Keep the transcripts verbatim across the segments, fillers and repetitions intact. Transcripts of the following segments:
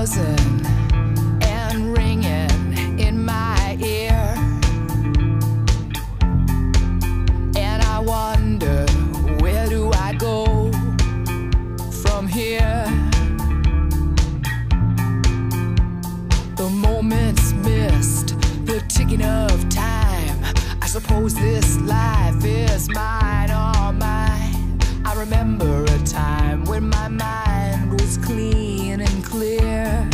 buzzing and ringing in my ear, and I wonder, where do I go from here? The moments missed, the ticking of time. I suppose this life is mine, all mine. I remember a time when my mind was clean and clear.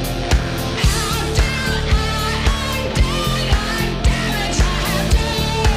How do I undo the damage I have done?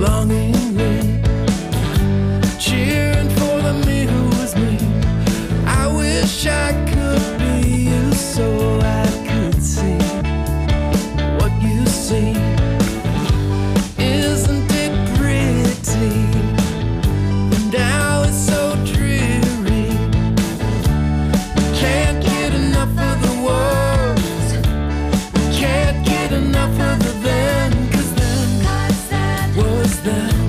longingly, cheering for the me who was me. I wish I could be you so I could see what you see. Isn't it pretty? Now it's so dreary. Can't get enough of the words. Can't get enough of the then. Cause then was then.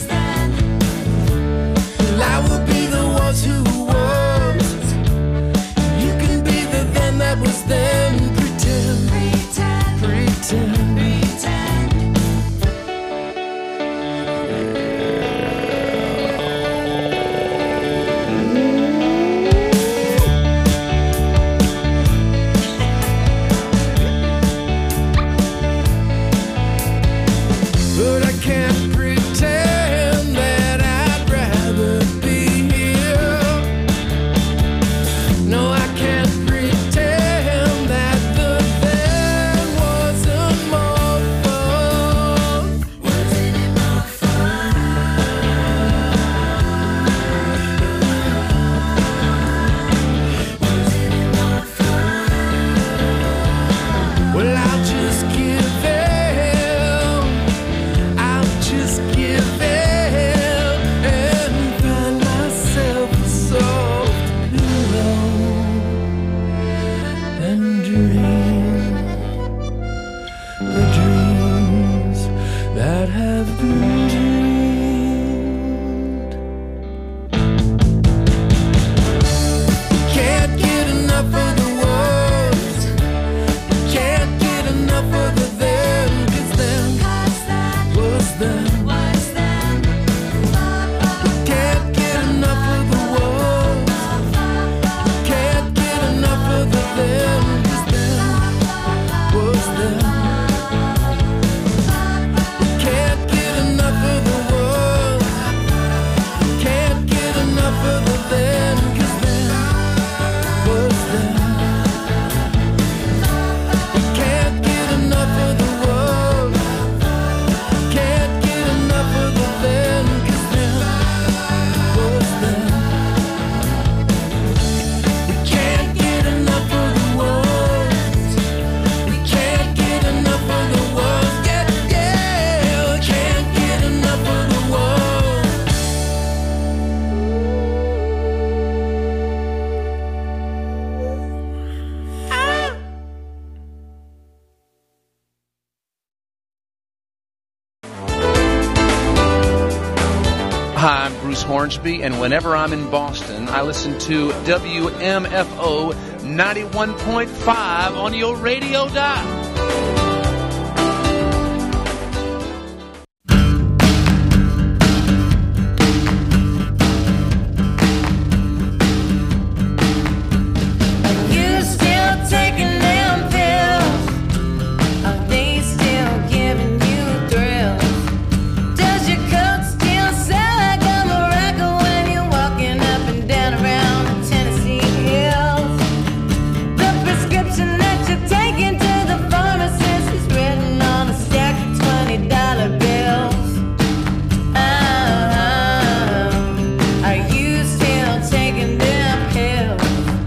Well, I will be the was who was. You can be the then that was then. Pretend, pretend, pretend, pretend. But I can't pretend that I'd rather be here. No, I can't pretend that the then wasn't more fun. Wasn't it more fun? Wasn't it more fun? Well, I'll just give in. I'll just give in and find myself a soft pillow and dream the dreams that have been dreamed. Can't get enough of the words. Can't get enough of the then. Cause then was then. Can't get enough of the words. Can't get enough of the then. Cause then was then. Can't get enough of the words. Can't get enough of the then. Cause then was then. Can't get enough of the words. Can't get enough of the then. Cause then was then. We can't get enough of the words. We can't get enough of the words. Yeah, yeah. We can't get enough of the words. Hi, I'm Bruce Hornsby, and whenever I'm in Boston, I listen to W M F O ninety-one point five on your radio dial. You still taking them pills? Are they still giving you thrills? Does your coat still sound like a miracle when you're walking up and down around the Tennessee hills? The prescription that you're taking to the pharmacist is written on a stack of twenty dollar bills. Uh-huh. Are you still taking them pills?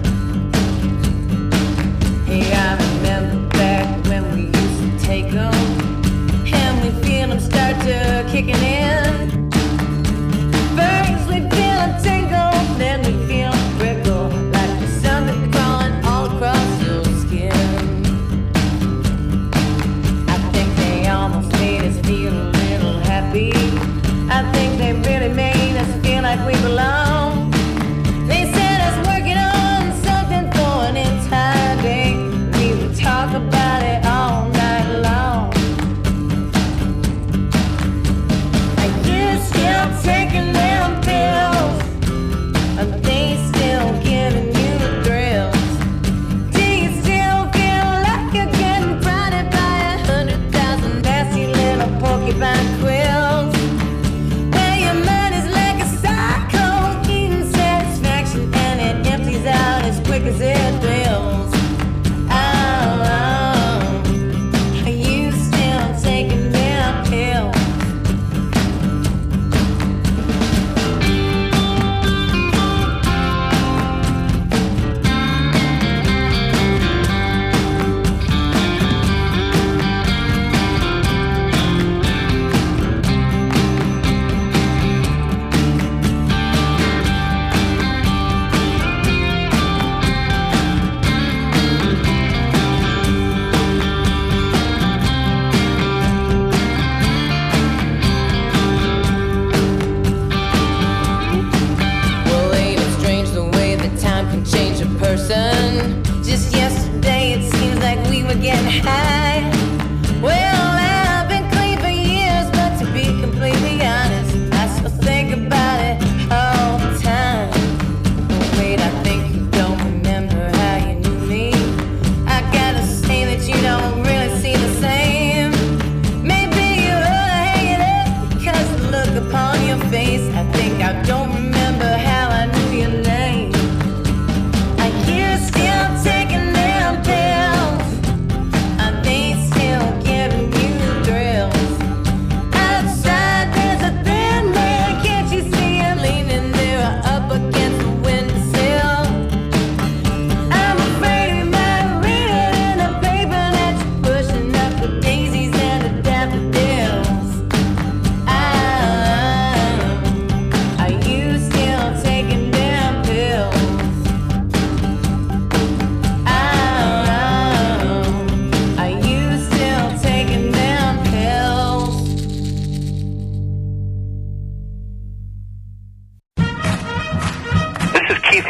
Hey, I remember back when we used to take them, and we feel them start to kicking in. First we feel them tingle, then we feel them prickle, like there's something crawling all across your skin. I think they almost made us feel a little happy. I think they really made us feel like we belong. They set us working on something for an entire day. We would talk about it all night long. Are you still taking them pills? Are they still giving you the thrills? Do you still feel like you're getting prodded by a hundred thousand nasty little porcupine quills? Well, your mind is like a psycho eating satisfaction, and it empties out as quick as it fills. Oh, oh. Are you still taking them pills?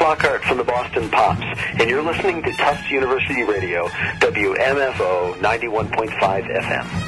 Flockhart from the Boston Pops, and you're listening to Tufts University Radio, W M F O ninety-one point five F M.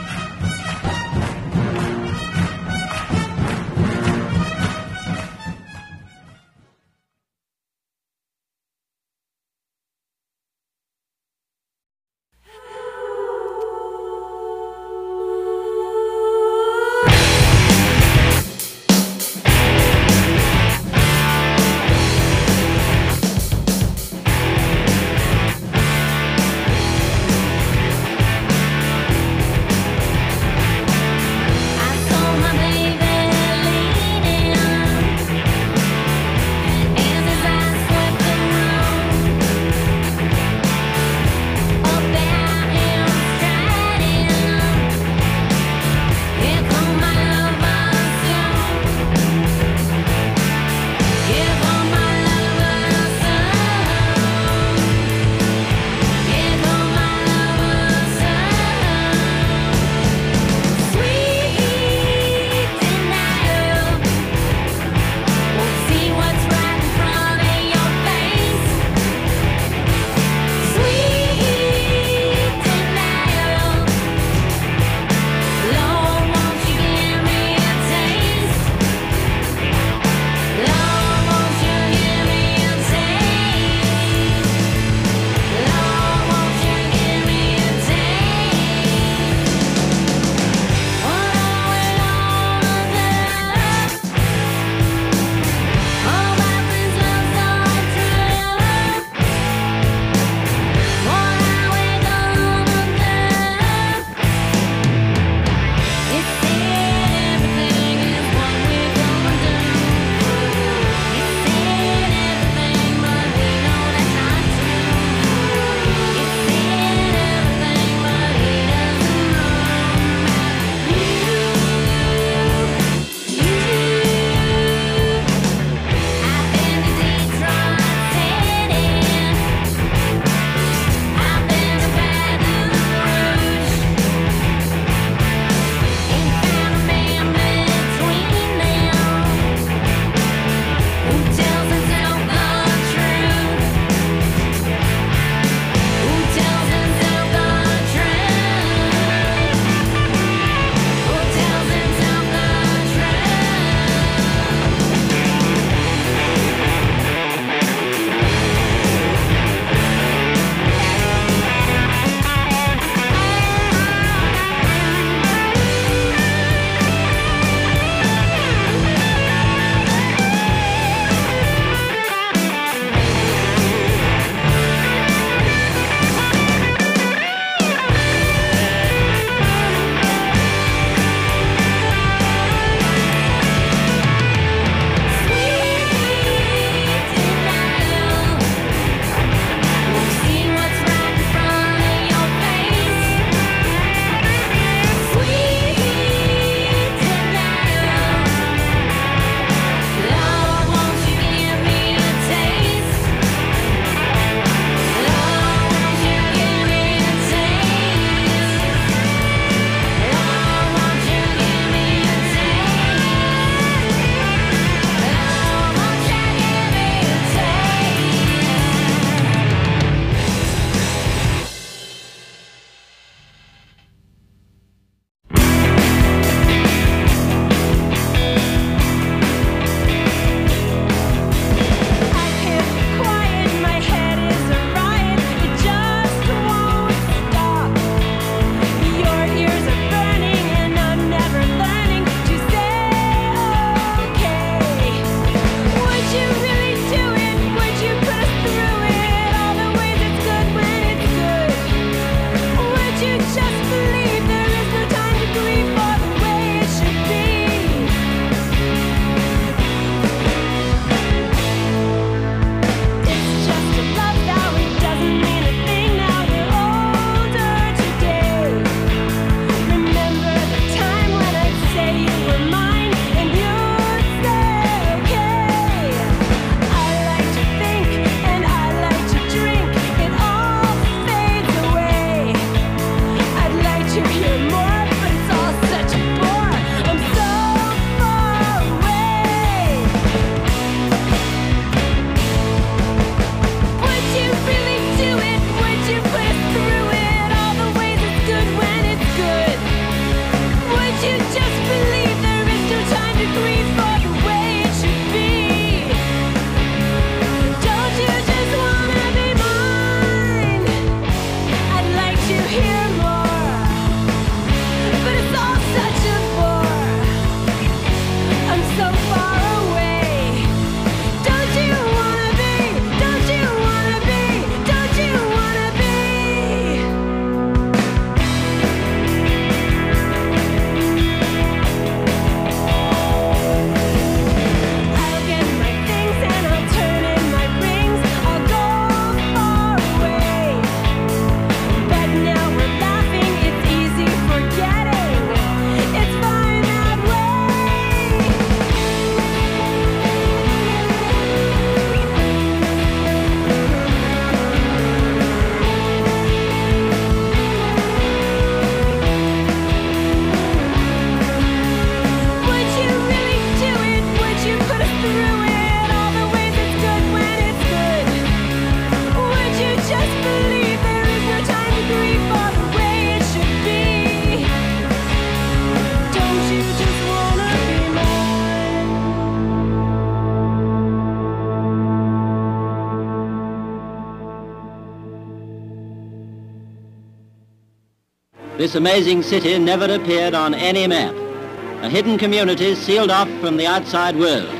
This amazing city never appeared on any map. A hidden community sealed off from the outside world.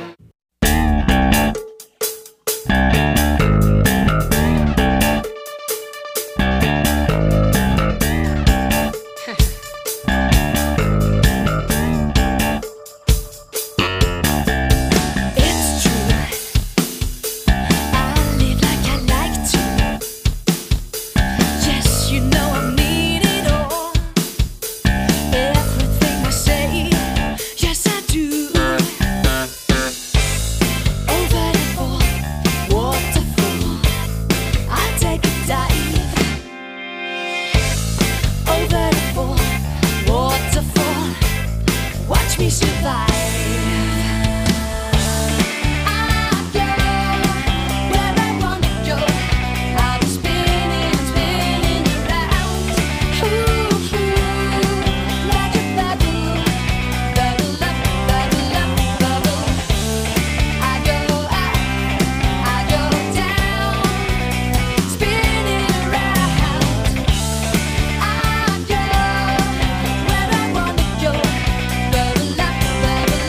Bubble up, bubble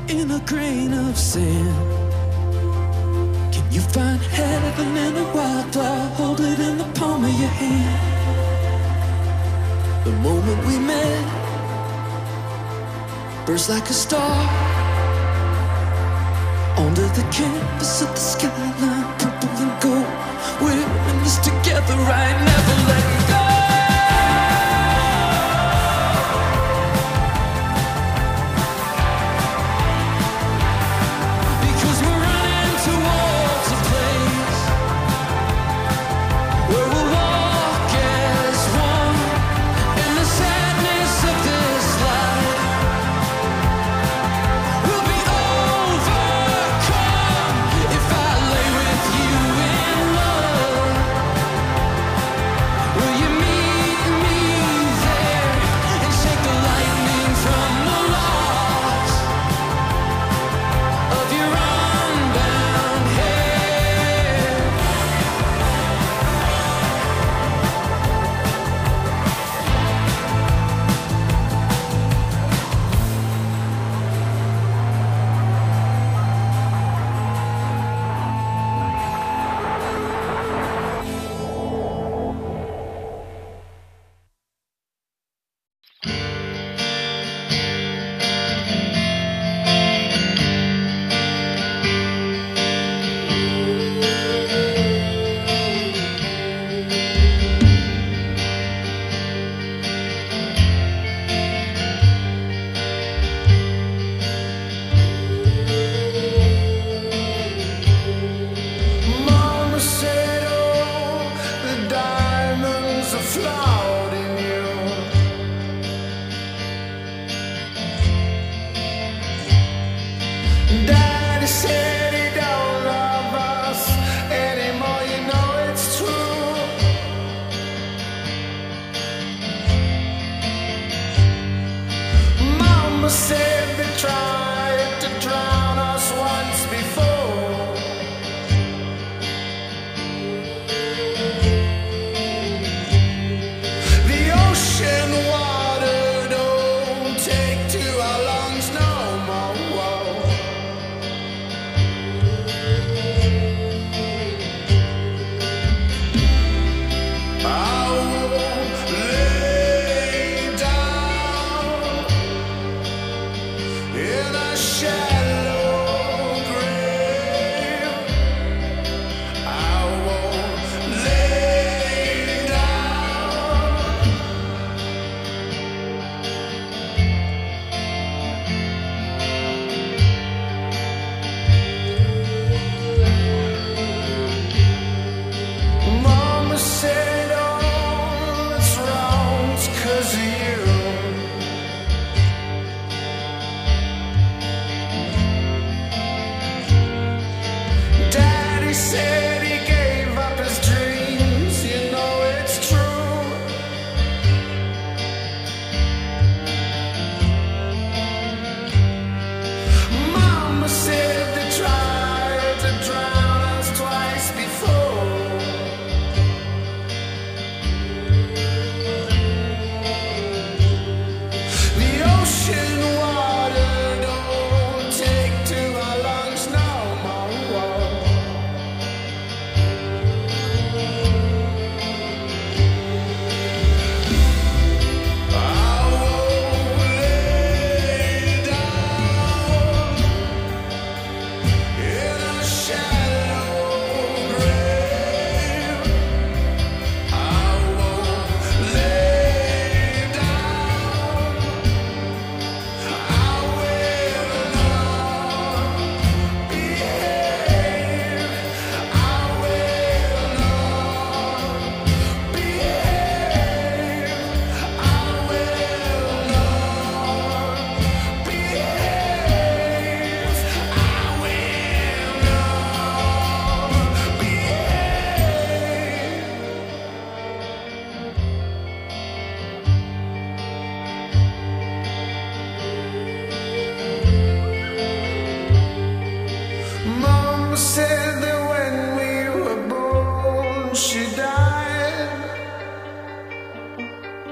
in a grain of sand. Can you find heaven in a wildflower? Hold it in the palm of your hand. The moment we met, burst like a star onto the campus of the skyline, purple and gold. We're in this together, right? Never letting go.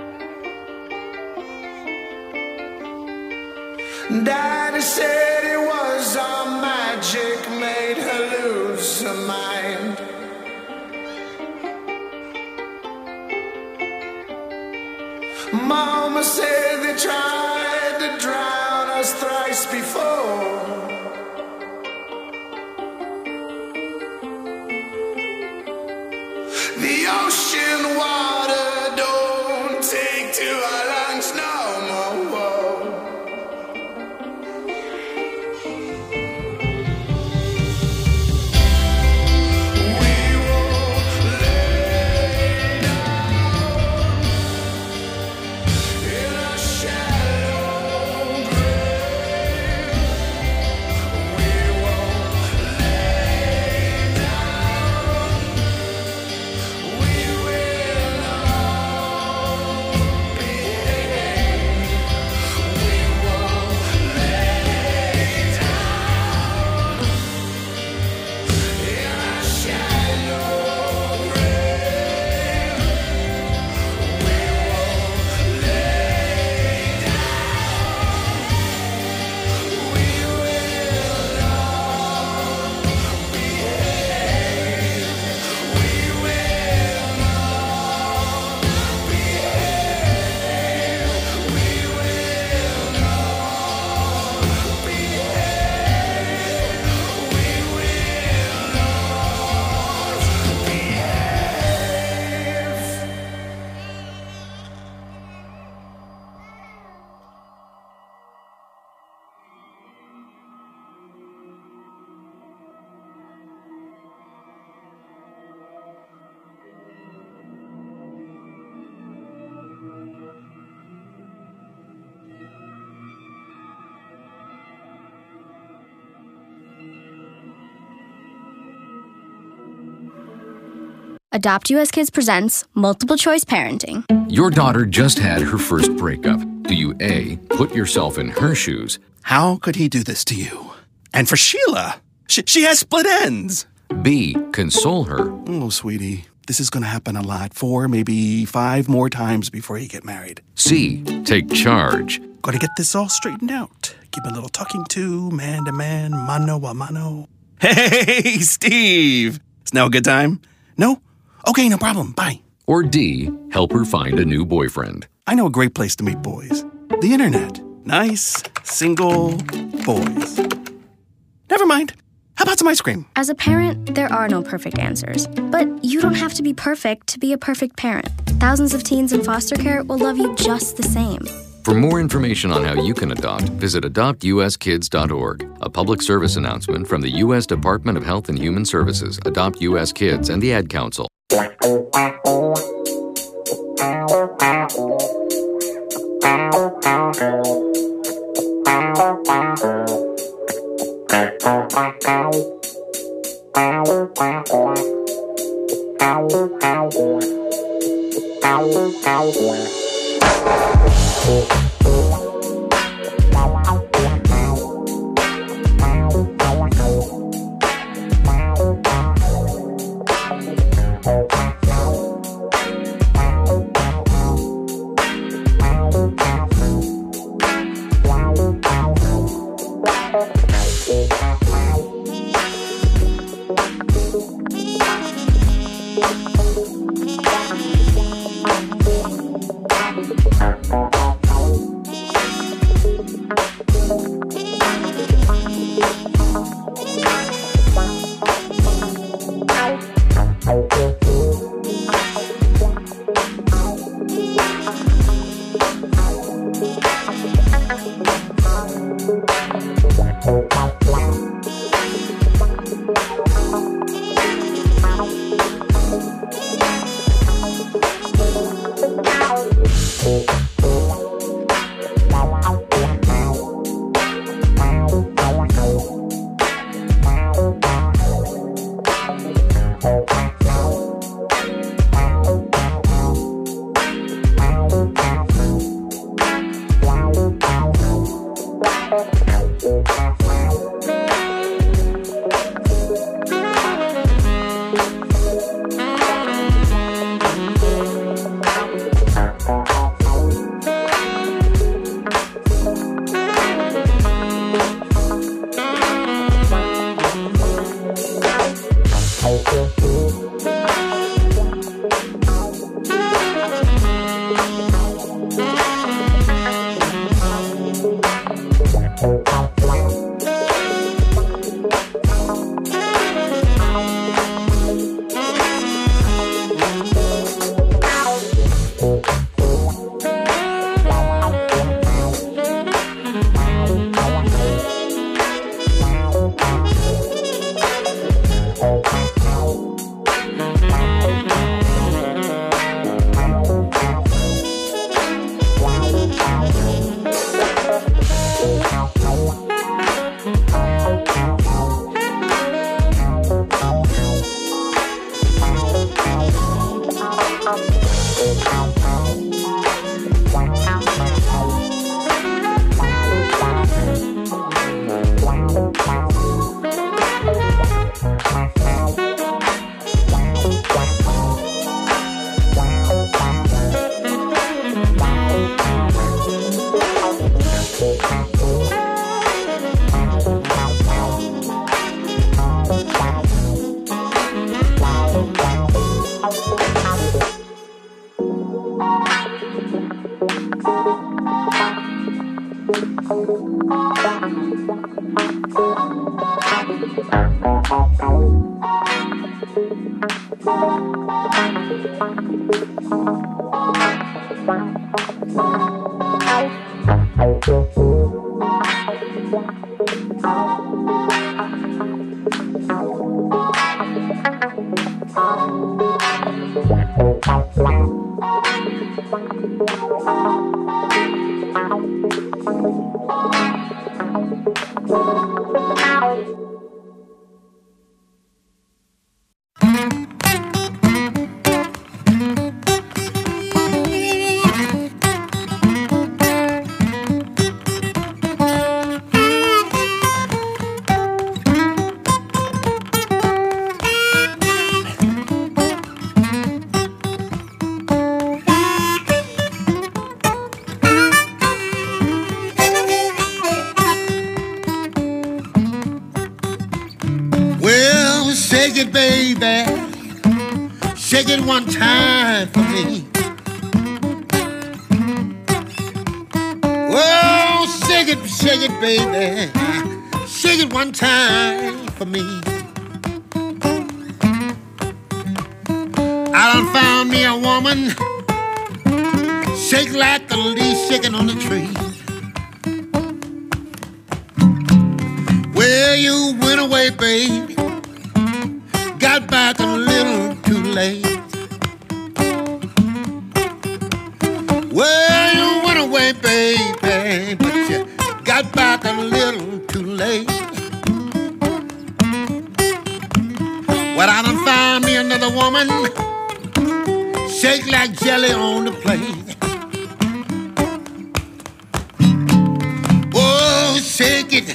Daddy said he was made her lose her mind. Mama said they tried to drown us thrice before. The ocean water don't take to our lungs no more. We won't lay down in a shallow grave. We won't lay down. We will all behave. We won't lay down in a shallow grave. We won't lay down. We will all behave. We will all behave. We will all behave. We will all behave. Adopt U S Kids presents Multiple Choice Parenting. Your daughter just had her first breakup. Do you A, put yourself in her shoes? How could he do this to you? And for Sheila, she, she has split ends. B, console her? Oh, sweetie, this is going to happen a lot. Four, maybe five more times before you get married. C, take charge? Got to get this all straightened out. Give a little talking to, man to man, mano a mano. Hey, Steve! Is now a good time? No? Okay, no problem. Bye. Or D, help her find a new boyfriend? I know a great place to meet boys. The internet. Nice, single boys. Never mind. How about some ice cream? As a parent, there are no perfect answers. But you don't have to be perfect to be a perfect parent. Thousands of teens in foster care will love you just the same. For more information on how you can adopt, visit adopt u s kids dot org. A public service announcement from the U S Department of Health and Human Services, Adopt U S Kids, and the Ad Council. Wow. Shake it, baby. Shake it one time for me. Oh, shake it, shake it, baby. Shake it one time for me. I done found me a woman, shake like a leaf shaking on a tree. Well, you went away, baby. Got back a little too late. Well, you went away, baby, but you got back a little too late. Well, I done found me another woman, shake like jelly on the plate. Oh, shake it,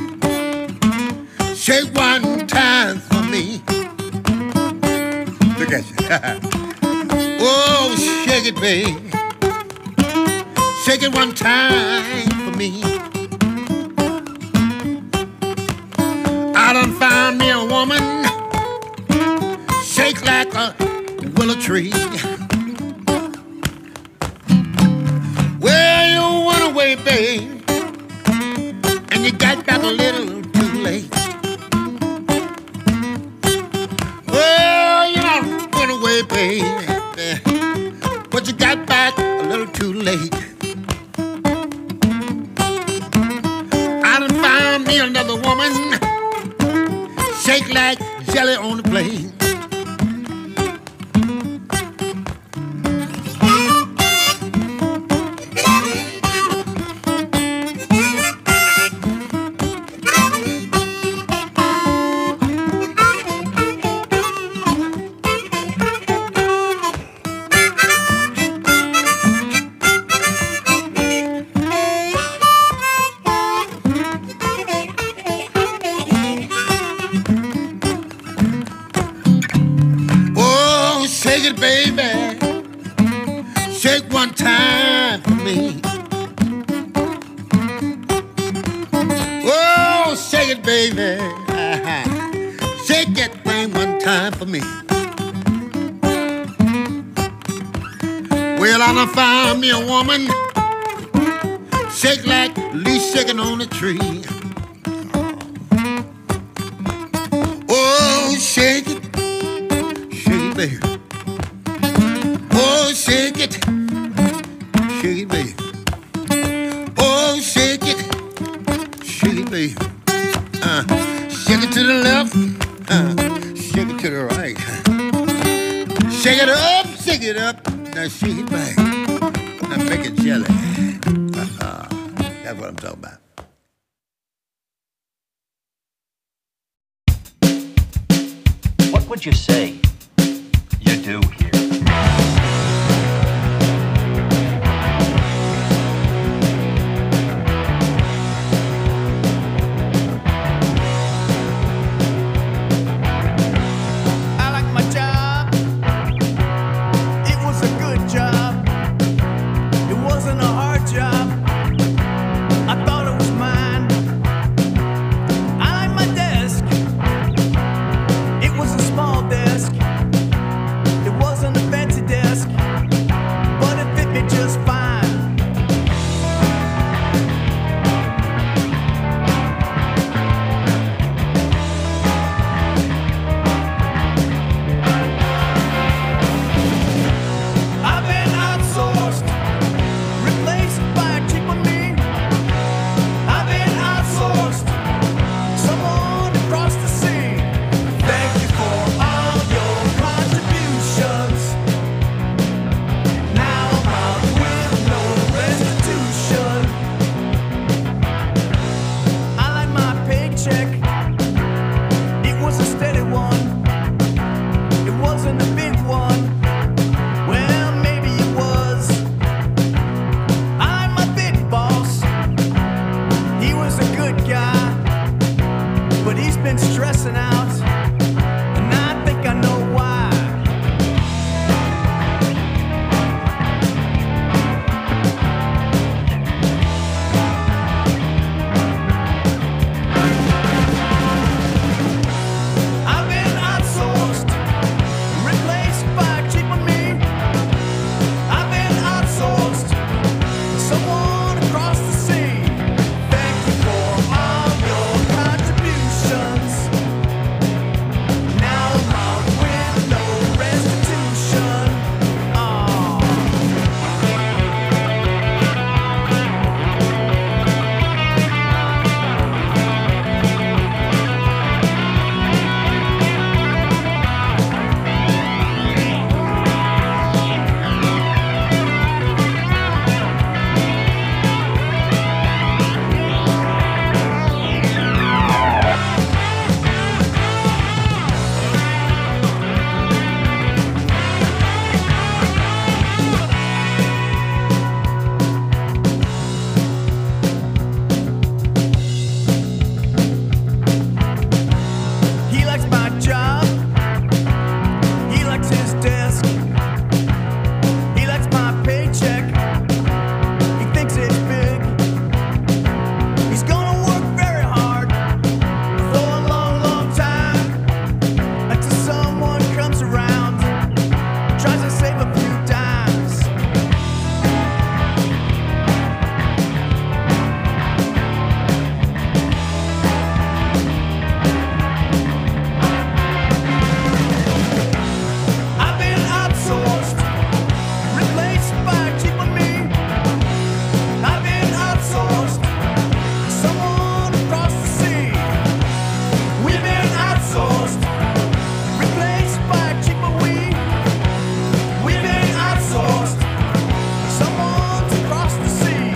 shake one time for me. Look at you. Oh, shake it, baby. Shake it one time for me. I done found me a woman, shake like a willow tree. Well, you went away, babe, and you got back a little too late. Well, you done went away, baby, but you got back a little too late. I done found me another woman, shake like jelly on the plate. Shake it, baby. Shake one time for me. Oh, shake it, baby. Uh-huh. Shake that thing one time for me. Well, I done found me a woman, shake like leaves shaking on the tree. Oh, shake it, shake it, baby. Oh, shake it, shake it, baby. Oh, shake it, shake it, baby. Uh, shake it to the left, uh, shake it to the right. Shake it up, shake it up, now shake it back. Now make it jelly. Uh-huh. That's what I'm talking about. What would you say you do here? I like my job. It was a good job. It wasn't a hard job. I thought it was mine. I like my desk. It was a small desk. It wasn't a fancy desk, but it fit me just fine. I've been outsourced, replaced by a cheaper me. I've been outsourced, someone across the sea. Thank you for all your contributions. Now I'm out with no restitution. I like my paycheck. It was a steady one. It wasn't a big one. Well, maybe it was. I'm a big boss. He was a good guy, but he's been stressing out, and I think I know why. I've been outsourced, replaced by a cheaper me. I've been outsourced, someone across the sea. Thank you for all your contributions. Now I'm out with no restitution. Oh. He likes my job. He likes his desk. He likes my paycheck. He thinks it's big. He's gonna work very hard for a long, long time until someone comes around, tries to save a few dimes. I've been outsourced, replaced by a cheaper me. I've been outsourced, someone across the sea. We've been outsourced, replaced by a cheaper we. We've been outsourced, someone across the sea.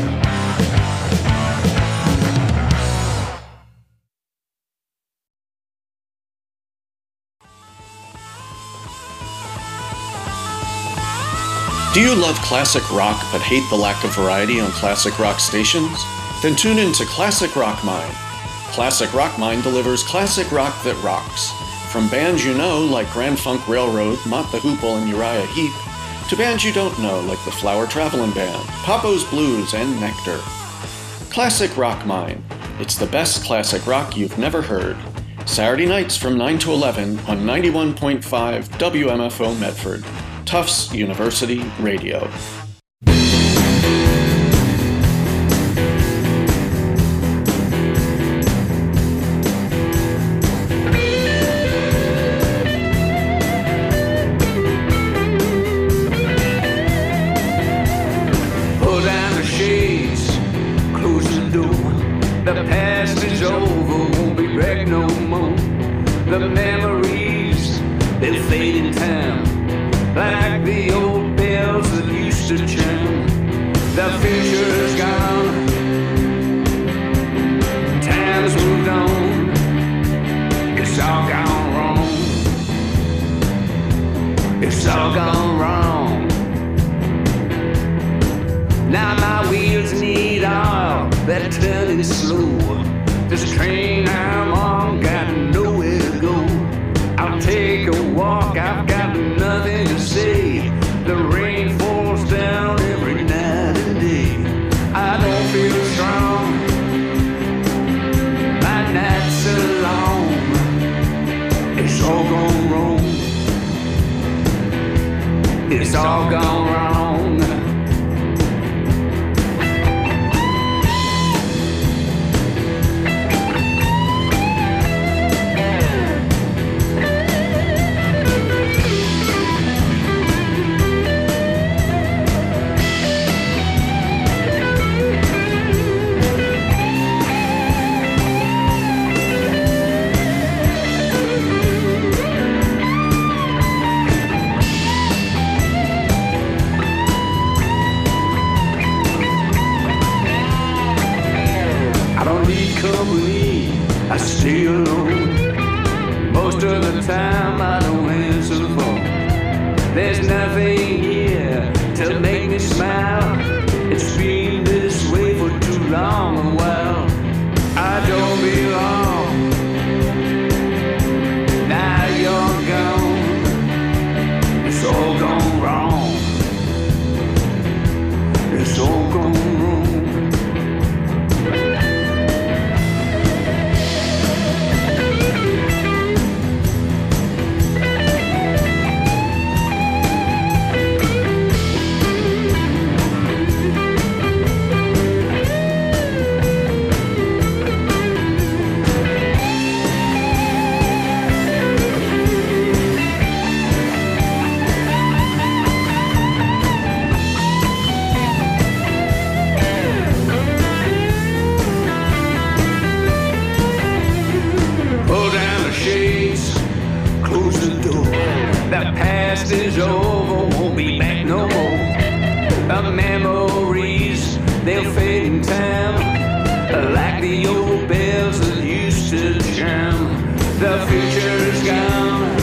Do you love classic rock but hate the lack of variety on classic rock stations? Then tune in to Classic Rock Mine. Classic Rock Mine delivers classic rock that rocks. From bands you know like Grand Funk Railroad, Mott the Hoople, and Uriah Heep, to bands you don't know like the Flower Traveling Band, Papo's Blues, and Nectar. Classic Rock Mine. It's the best classic rock you've never heard. Saturday nights from nine to eleven on ninety-one point five W M F O Medford. Tufts University Radio. past is over, won't be back no more. The memories, they'll fade in time, like the old bells that used to chime. The future's gone, time's moved on, it's all gone wrong. It's all gone wrong. Now my wheels need oil, they're turning slow. This train I'm on got nowhere to go. I'll take a walk, I've got nothing to say. The rain falls down every night and day. I don't feel strong, my nights are long. It's all gone wrong. It's all gone wrong. I stay alone. Most of the time I don't answer the phone. There's nothing here to make me smile. It's been this way for too long a while. I don't belong. Now you're gone. It's all gone wrong. It's all gone wrong. Is over, won't be back no more. The memories, they'll fade in time, like the old bells that used to chime. The future's gone,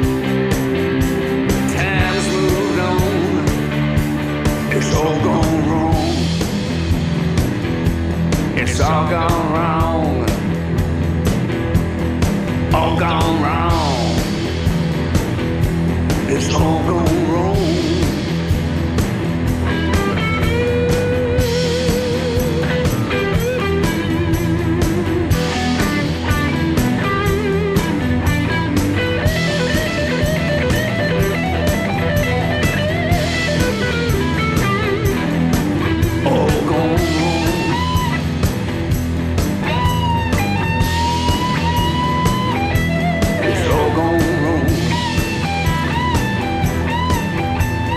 time's moved on. It's all gone wrong. It's all gone wrong. All gone wrong. It's all gone wrong. All gone wrong. It's all gone wrong.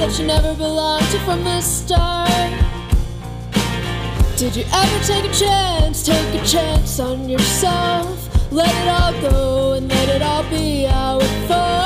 that you never belonged to from the start? Did you ever take a chance, take a chance on yourself? Let it all go and let it all be how it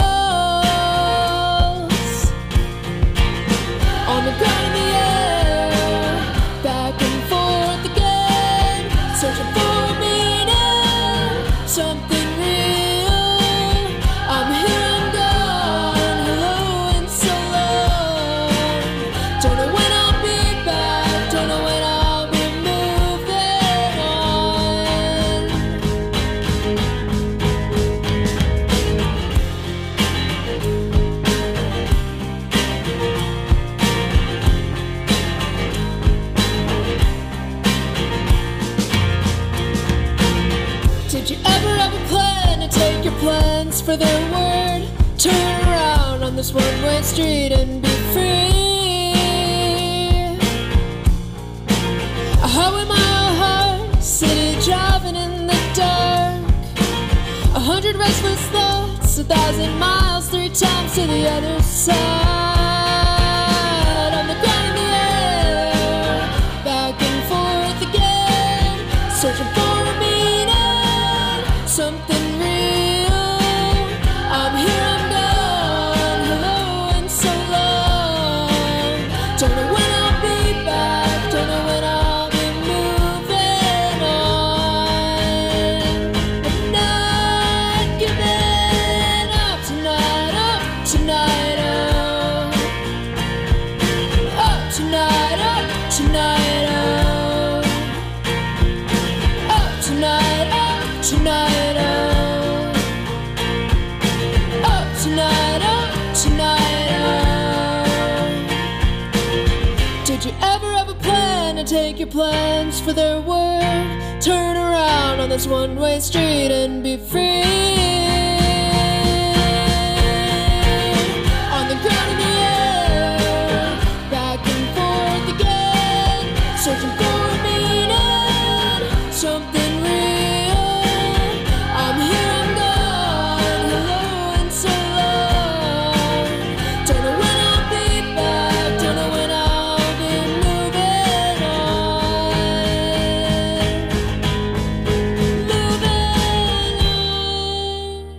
falls. On the ground in the air, back and forth again, searching for a meaning, something real. I'm here, I'm gone, hello and so long. Don't know when I'll be back, don't know when I'll be moving on. Did you ever have a plan to take your plans for their word? Turn around on this one-way street and be free. A highway mile high, city driving in the dark. A hundred restless thoughts, a thousand miles, three times to the other side. On the ground in the air, back and forth again, searching for a meaning, something real. I'm here, I'm gone, hello and so long. Don't know when I'll be back, don't know when I'll be moving on. I'm not giving up tonight, up tonight, up. Up tonight, up tonight, up. Up tonight, up tonight, up. Up tonight, up tonight, up. Did you ever have a plan to take your plans for their word? Turn around on this one-way street and be free. On the ground in the air, back and forth again, searching for a meaning, something real. I'm here, I'm gone, hello and so long. Don't know when I'll be back, don't know when I'll be moving on. Moving on.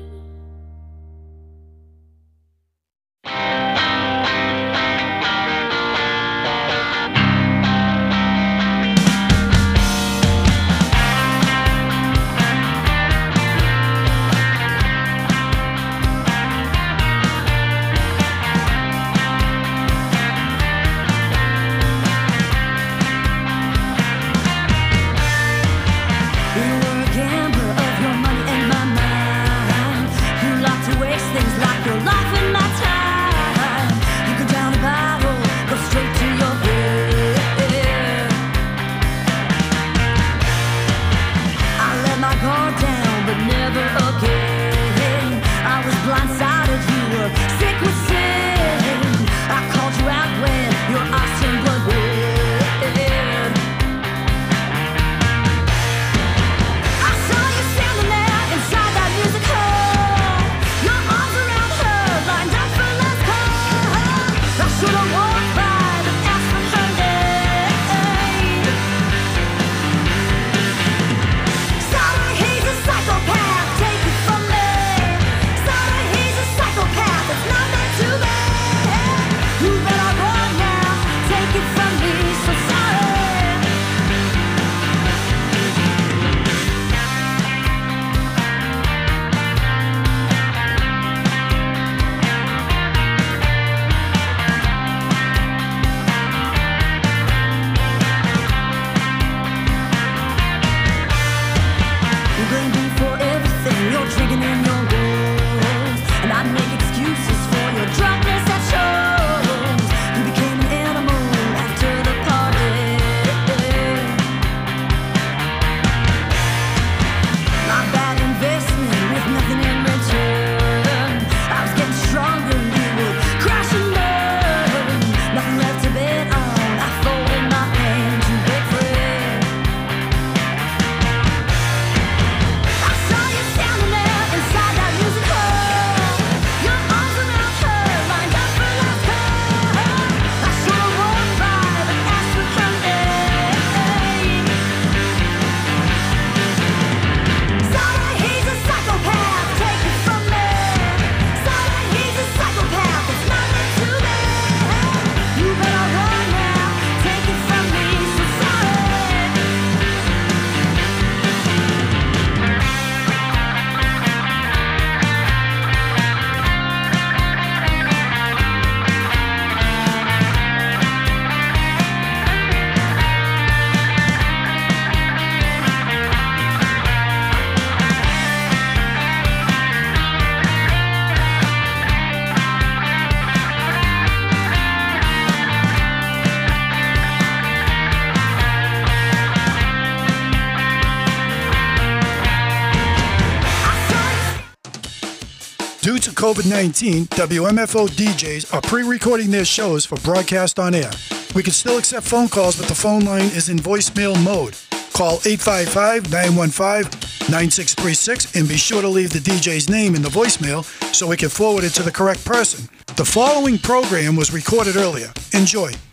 covid nineteen, W M F O D Js are pre-recording their shows for broadcast on air. We can still accept phone calls, but the phone line is in voicemail mode. Call eight five five, nine one five, nine six three six and be sure to leave the D J's name in the voicemail so we can forward it to the correct person. The following program was recorded earlier. Enjoy.